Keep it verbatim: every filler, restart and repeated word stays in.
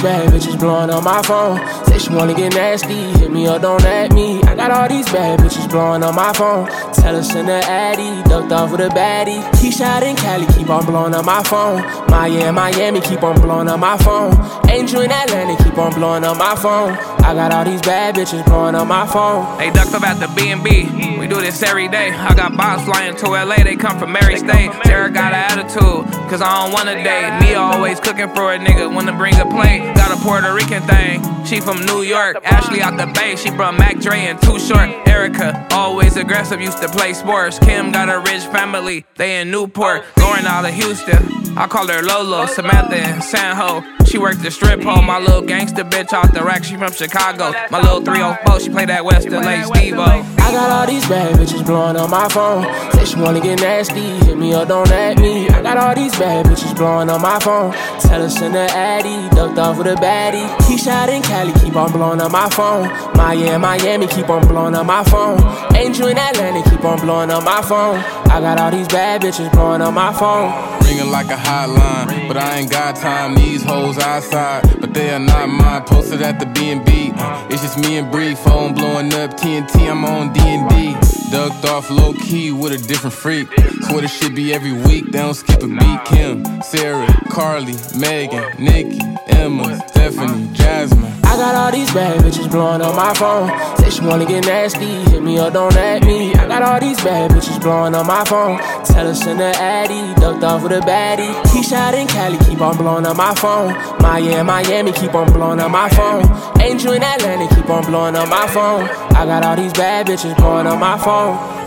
bad bitches blowing up my phone. Say she wanna get nasty, hit me or don't at me. I got all these bad bitches blowing up my phone. Tell her send the addy, ducked off with a baddie. Keisha out in Cali, keep on blowing up my phone. Maya in Miami, keep on blowing up my phone. Angel in Atlanta, keep on blowing up my phone. I got all these bad bitches blowing up my phone. They ducked up at the B and B, we do this every day. I got bots flying to L A, they come from every state. Sarah got an attitude, cause I don't wanna date. Me always cooking for a nigga, wanna bring a plate. Got a Puerto Rican thing, she from New York. Ashley out the Bay, she brought Mac Dre and Too Short. Erica, always aggressive, used to play sports. Kim got a rich family, they in Newport. Lauren out of Houston, I call her Lolo. Samantha in San Ho, she worked the strip pole. My little gangster bitch off the rack, she from Chicago. My little three oh four, she play that West L A Steve-O. I got all these bad bitches blowing up my phone. Say she wanna get nasty, hit me or don't at me. I got all these bad bitches blowing up my phone. Tell her send the addy, ducked off with a baddie. Keisha out in Cali, keep on blowing up my phone. Maya in Miami, keep on blowing up my phone. Angel in Atlanta, keep on blowing up my phone. I got all these bad bitches blowing up my phone. Ringing like a hotline, but I ain't got time. These hoes outside, but they are not mine. Posted at the B and B, it's just me and Bree. Phone blowing up, T N T, I'm on D and D. Ducked off low key with a different freak. Swear it should be every week, they don't skip a beat. Kim, Sarah, Carly, Megan, Nikki, Emma, Stephanie, Jasmine. I got all these bad bitches blowing up my phone. Say she wanna get nasty, hit me or don't at me. I got all these bad bitches blowing up my phone. Tell her send the addy, ducked off with a baddie. Keisha out in Cali, keep on blowing up my phone. Maya in Miami, keep on blowing up my phone. Angel in Atlanta, keep on blowing up my phone. I got all these bad bitches blowing up my phone.